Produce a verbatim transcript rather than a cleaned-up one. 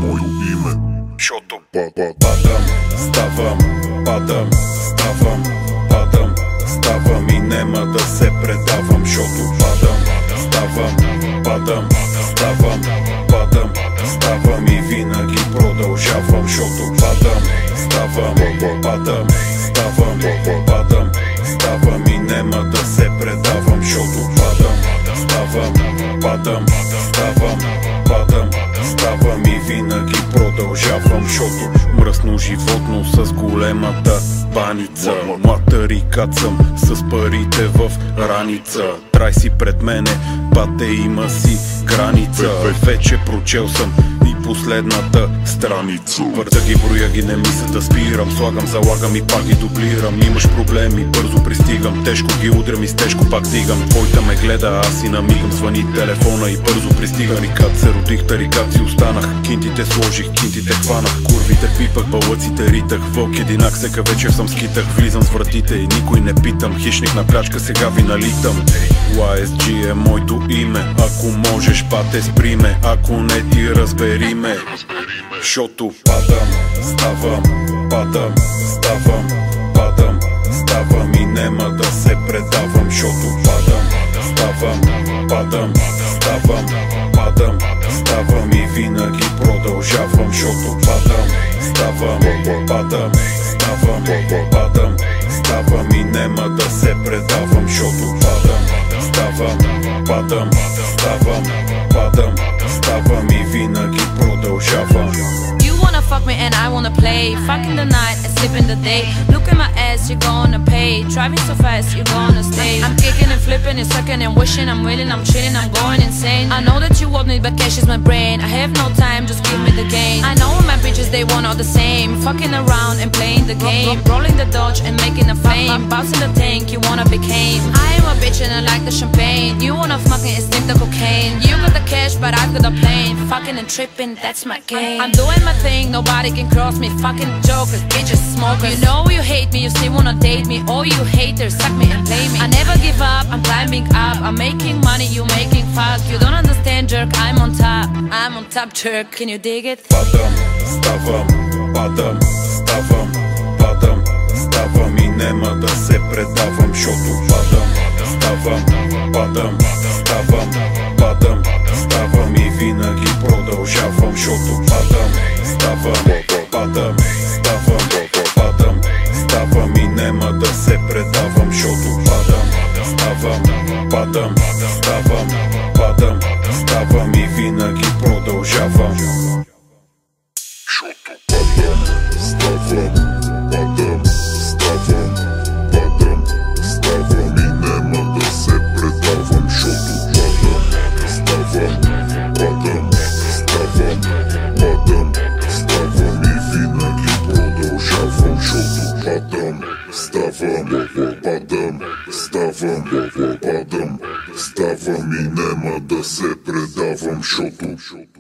моето име. Защото падам, ставам, падам, ставам, падам, ставам и нема да се предавам. Защото падам, ставам, падам, ставам, падам, ставам и винаги продължавам. Защото падам, ставам, падам, ставам, падам, ставам и нема да се предавам. Защото падам, ставам, падам, ставам, падам, ставам и винаги продължавам. Защото мръсно животно с големата баница, млад рикат съм с парите в раница. Трай си пред мене, бате, има си граница. Вече прочел съм и последната страница. Върта ги, броя ги, не мисля да спирам. Слагам, залагам и пак ги дублирам. Имаш проблеми, бързо пристигам. Тежко ги удрям и с тежко пак дигам. Твойта ме гледа, аз си намигам. Звъни телефона и бързо пристигам. Рикат се родих, тарикат си останах. Кинтите сложих, кинтите хванах. Курвите пипах, балъците ритах. Вълк единак, всека вечер съм скитах. Влизам с вратите и никой не питам. Хищник на плячка, сега ви налитам. уай ес джи е моето име. Ако можеш, бате, спри ме. Ако не, ти разбери ме. Защото падам, ставам, падам, ставам, падам, ставам и нема да се предавам. Защото падам, ставам, падам, ставам, падам, ставам и винаги продължавам. Защото падам, ставам, падам, ставам, падам, ставам и нема да се предавам. Защото падам, ставам, падам, ставам, падам, ставам и винаги продължавам. You wanna fuck me and I wanna play. Fuck in the night and sleep in the day. Look at my ass, you're gonna pay. Driving so fast, you're gonna stay. I'm kicking and flipping and sucking and wishing. I'm willing, I'm chilling, I'm going insane. I know that you want me, but cash is my brain. I have no time, just give me the game. I know my bitches, they want all the same. Fucking around and playing the game. Rolling the Dodge and making a flame. Bouncing the tank, you wanna be came. I am a bitch and I like the champagne. You wanna fucking and sniff the cocaine. You got the cash, but I've got the plane. Fucking and tripping, that's my game. I'm doing my thing, nobody can cross me. Fucking jokers, bitches, smokers. You know you hate me, you still wanna date me. All you haters, suck me and play me. I never give up, I'm climbing up. I'm making money, you making fuck. You don't understand, jerk, I'm on top. I'm on top, jerk, can you dig it? Падам, ставам, падам, ставам, падам, ставам и нема да се предавам. Защото падам, ставам, падам, ставам, падам, ставам и винаги продължавам. Защото падам, ставам, падам, ставам, падам, ставам и нема да се предавам. Защото падам, ставам, падам, ставам, падам, ставам и винаги продължавам. Защото падам, ставам, падам, ставам, падам, ставам и нема да се предавам. Защото падам, ставам, падам, ставам, падам, ставам и винаги продължавам. Защото падам, ставам, падам, ставам, падам, ставам и нема да се предавам. Защото